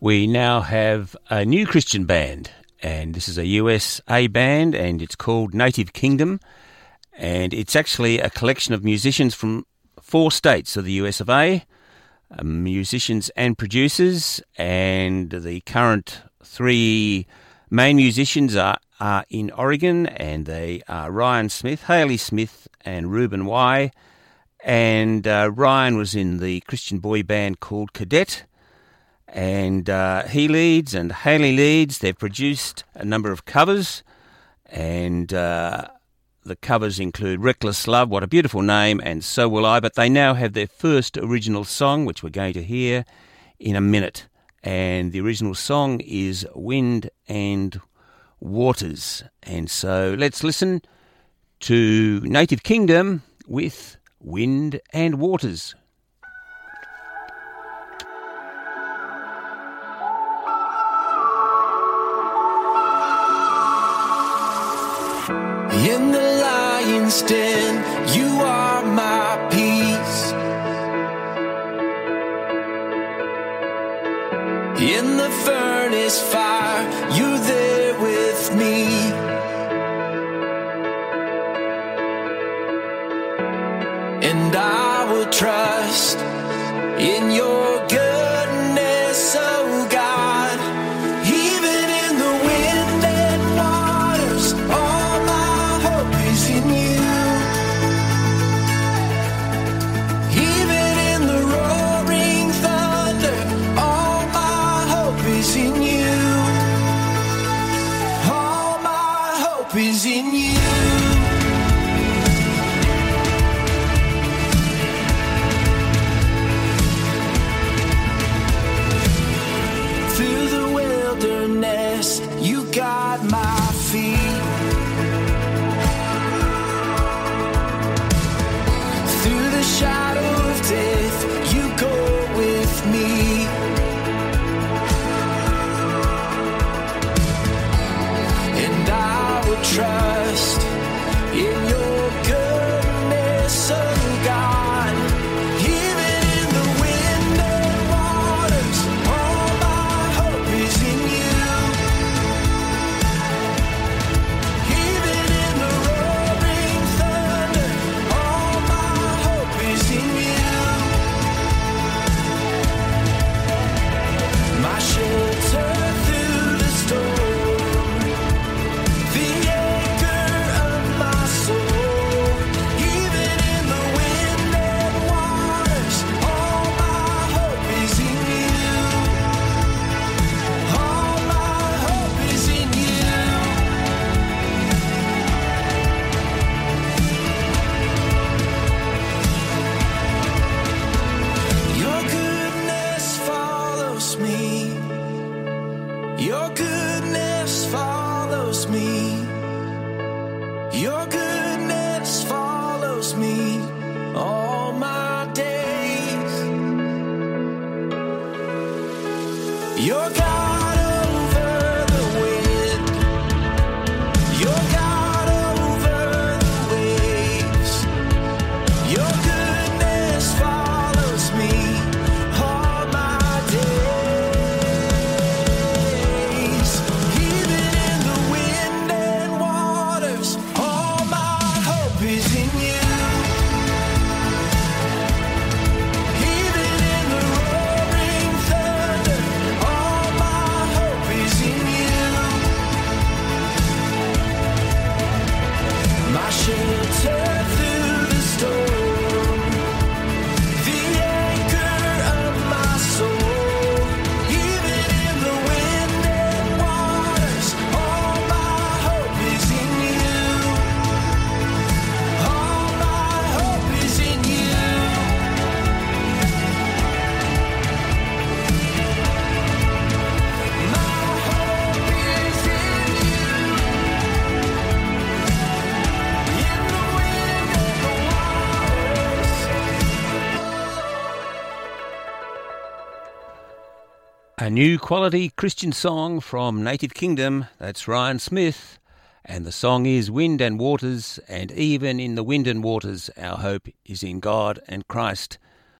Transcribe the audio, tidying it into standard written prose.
We now have a new Christian band, and this is a USA band, and it's called Native Kingdom, and it's actually a collection of musicians from 4 states of the US of A, musicians and producers, and the current 3 main musicians are in Oregon, and they are Ryan Smith, Haley Smith, and Reuben Y. And Ryan was in the Christian boy band called Cadet, and he leads and Haley leads. They've produced a number of covers, and the covers include Reckless Love, What a Beautiful Name, and So Will I. But they now have their first original song, which we're going to hear in a minute. And the original song is Wind and Waters. And so let's listen to Native Kingdom with Wind and Waters. In the lion's den, you are my peace. In the furnace fire, you're there with me. And I will trust in your goodness, oh God. Even in the wind and waters, all my hope is in you. Even in the roaring thunder, all my hope is in you. All my hope is in you. You got my feet through the shadow of death. You go with me, and I will trust in your goodness, oh God. A new quality Christian song from Native Kingdom. That's Ryan Smith. And the song is Wind and Waters. And even in the wind and waters, our hope is in God and Christ.